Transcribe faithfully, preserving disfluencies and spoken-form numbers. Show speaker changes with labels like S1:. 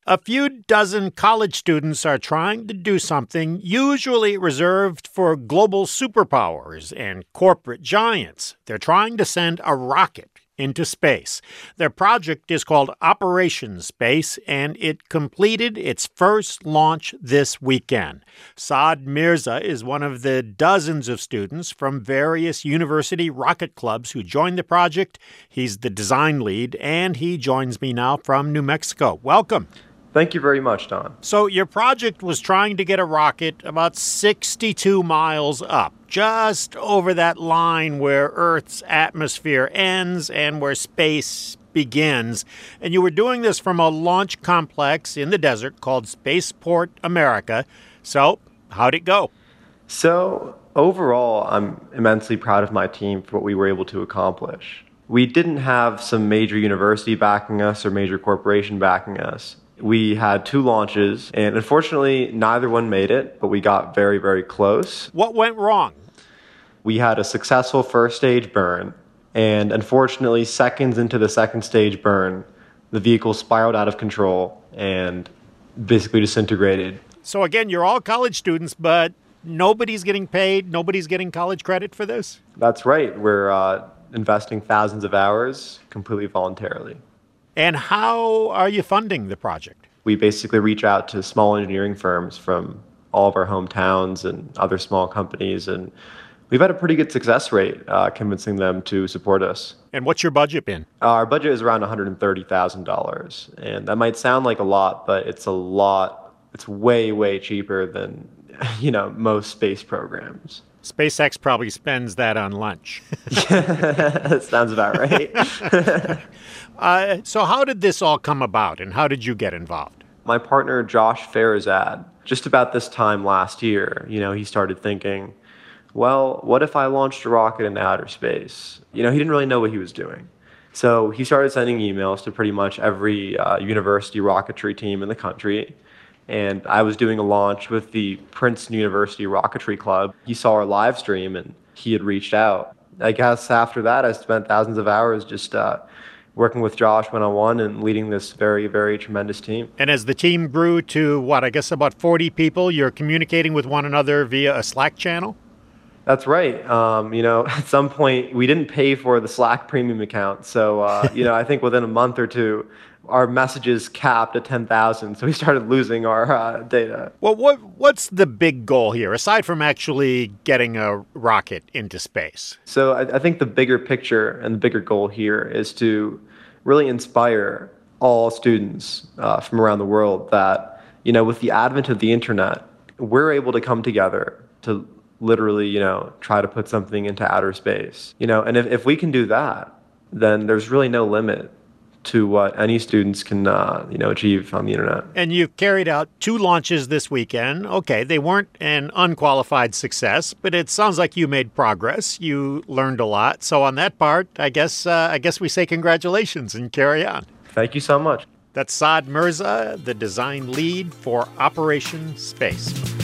S1: A few dozen college students are trying to do something usually reserved for global superpowers and corporate giants. They're trying to send a rocket into space. Their project is called Operation Space, and it completed its first launch this weekend. Saad Mirza is one of the dozens of students from various university rocket clubs who joined the project. He's the design lead, and he joins me now from New Mexico. Welcome.
S2: Thank you very much, Don.
S1: So your project was trying to get a rocket about sixty-two miles up, just over that line where Earth's atmosphere ends and where space begins. And you were doing this from a launch complex in the desert called Spaceport America. So how'd it go?
S2: So overall, I'm immensely proud of my team for what we were able to accomplish. We didn't have some major university backing us or major corporation backing us. We had two launches, and unfortunately, neither one made it, but we got very, very close.
S1: What went wrong?
S2: We had a successful first stage burn, and unfortunately, seconds into the second stage burn, the vehicle spiraled out of control and basically disintegrated.
S1: So again, you're all college students, but nobody's getting paid, nobody's getting college credit for this?
S2: That's right. We're uh, investing thousands of hours completely voluntarily.
S1: And how are you funding the project?
S2: We basically reach out to small engineering firms from all of our hometowns and other small companies, and we've had a pretty good success rate uh, convincing them to support us.
S1: And what's your budget been?
S2: Our budget is around one hundred thirty thousand dollars, and that might sound like a lot, but it's a lot. It's way, way cheaper than, you know, most space programs.
S1: SpaceX probably spends that on lunch.
S2: That sounds about right.
S1: uh, so how did this all come about, and how did you get involved?
S2: My partner, Josh Farizad, just about this time last year, you know, he started thinking, well, what if I launched a rocket into outer space? You know, he didn't really know what he was doing. So he started sending emails to pretty much every uh, university rocketry team in the country. And I was doing a launch with the Princeton University Rocketry Club. He saw our live stream and he had reached out. I guess after that, I spent thousands of hours just uh, working with Josh one-on-one and leading this very, very tremendous team.
S1: And as the team grew to, what, I guess about forty people, you're communicating with one another via a Slack channel?
S2: That's right. Um, you know, at some point, we didn't pay for the Slack premium account. So, uh, you know, I think within a month or two, our messages capped at ten thousand, so we started losing our uh, data.
S1: Well, what what's the big goal here, aside from actually getting a rocket into space?
S2: So I, I think the bigger picture and the bigger goal here is to really inspire all students uh, from around the world that, you know, with the advent of the internet, we're able to come together to literally, you know, try to put something into outer space. You know, and if, if we can do that, then there's really no limit to what any students can, uh, you know, achieve on the internet.
S1: And you've carried out two launches this weekend. Okay, they weren't an unqualified success, but it sounds like you made progress. You learned a lot. So on that part, I guess uh, I guess we say congratulations and carry on.
S2: Thank you so much.
S1: That's Saad Mirza, the design lead for Operation Space.